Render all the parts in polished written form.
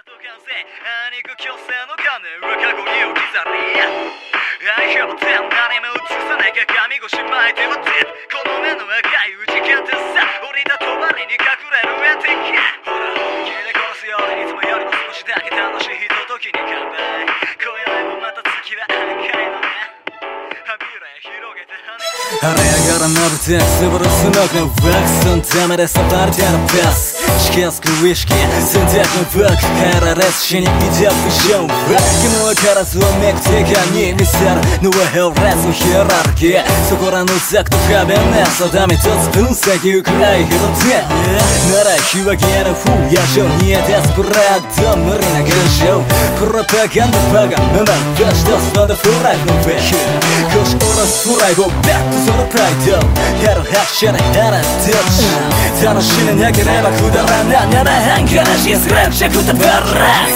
完成肉強制の観念は過去に置き去り愛表で何も映さない鏡越し巻いてるってこの目の赤い内間ってさ降りた帳に隠れる絵的ほら本気で殺すようにいつもよりも少しだけ楽しいひとときに乾杯今宵もまた月は赤いのね歯ビラ広げて晴れ上がらまぶてくすぶるスモークのワックスのためでさばりてのペース近づくウイスキー選択のバック変えられず死に挑むショー気も分からずをめく手がに見せるのはヘレスのヒエラルキーそこらの柵と壁ね定め一つ分析ゆくらい拾ってなら日は消える風夜上に出すブラッド無理な干渉プロパガンダバカママ出し出すワンダフルライフのフェイク腰折らすフライブバックそのプライドヘロハッシャーでヘラデッチ楽しめなければくだらない生半可なしスラッシャくたばら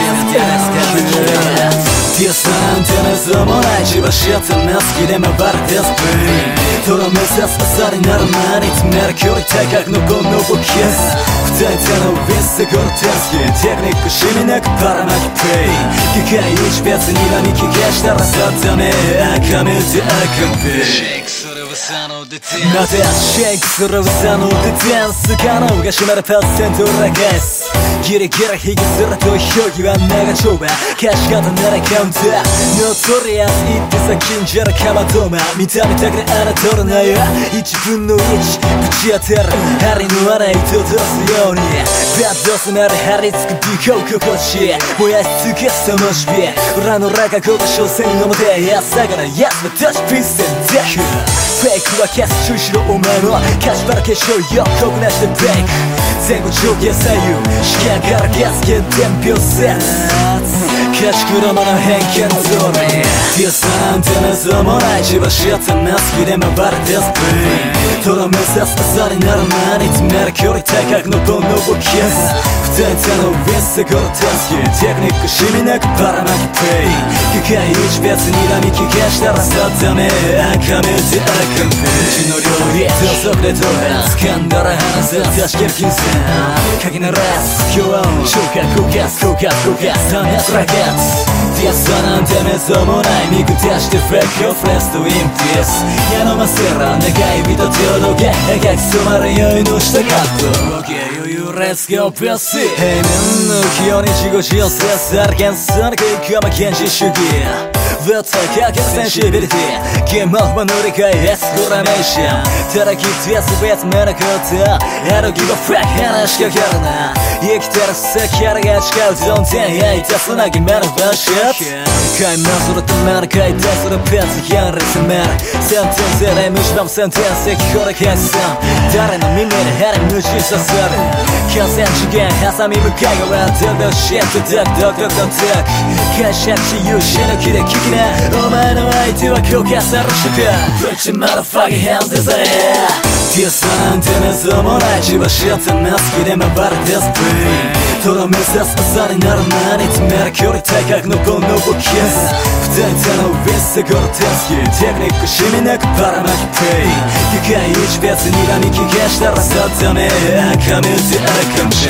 ディアさんてめそうもない千葉しやってな好きで回るデスプレイとろめさす朝になる前に詰める距離高くのこのボキス二人手のウィスでゴルテスキテクニックしみなくばらまきプレイ機械一別にらみ聞かしたらさダメ赤目で赤目シェイクする噂のデテンまたシェイクする噂のデテンス可能が占めるパーセントラゲスギリギリ引きずると表記は長丁場貸し方ならカウンターノトリアス言ってさ近所のかまどま見た目だけで侮るなよ1分の1ぶち当てる針の穴糸通すようにバッドスなら張り付く美行心地燃やし尽くす灯火裏のラカゴが所詮の表朝からヤスはタッチピースでデックフェイクは消す中止ろお前も貸しばらけしようよこぐなしでブレイク前後上下左右視界からガス欠点秒セット家畜どもの偏見通りディアさんてめそうもない千葉しやってな好きで回るデスプレイとろめさす朝になる前に詰める距離高くのこのボキス二人手のウィスでゴルテスキテクニックしみなくばらまきプレイ機械一別にらみ聞かしたらさダメ赤目で赤目うちの料理土足でどうや掴んだら離せ確ける金銭かき鳴らす今日は消化焦がす焦がす焦がす試すラケットディアスはなんてめそうもない見下してフェイクをフレスとインピースやのませら長い指と手をどけ赤く染まる酔いの下カット OK 余裕 Let's go ベース平面の器用に自己使用せされ検査に食い込む堅持主義ぶったかけるセンシビリティゲームオフは乗り換えエスクラメーションただきつやす別めなことI don't give a fuck話しかけるな生きてる先からが誓うゾンテンやいたすなぎ目の場所買い物するために解体するペンスやんり攻めるセンテンスで蝕むセンテンスこれ決算誰の耳にヘリ無視させる河川次元ハサミ向かい側ドドシットドクドクドクドク解釈し有志の気で聞きなお前の相手は強化されるしか Put your motherfucking hands in the air ディアさんてめそうもない千葉しやってな好きで回るデスプレイとろめさす朝になる前に詰める距離高くのこのボキス二人手のウィスでゴルテスキテクニックしみなくばらまきプレイ機械一別にらみ聞かしたらさダメ赤目で赤目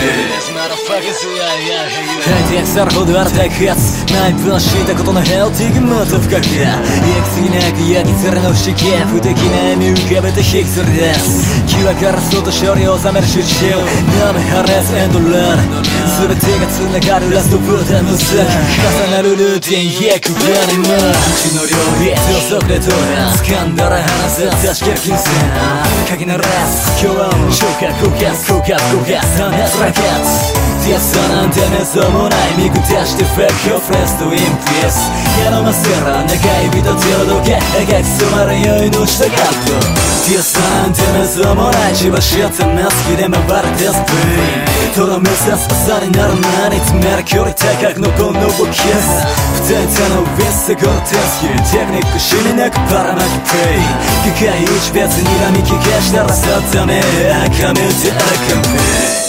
書いて腐るほどある大発内分したことのヘルティーがもっと深く焼きすぎなく焼き皿の不思議不敵な笑み浮かべて引きずり出す際から外処理を収める集中ナメハレスエンドラン全てが繋がるラストボタンの先重なるルーティンやくらにもうちの料理土足でどうや掴んだら離せ確ける金銭かき鳴らす今日は消化焦がす焦がす焦がす試すラケットディアスはなんてめそうもない見下してフェイクをフレスとインピースやのませら長い指と手をどけ赤く染まる酔いの下カットディアスはなんてめそうもない千葉しやってな好きで回るデスプレイとろめさす朝になる前に詰める距離高くのこのボキス二人手のウィスでゴルテスキテクニックしみなくばらまきプレイ機械一別にらみ聞かしたらさダメ赤目で赤目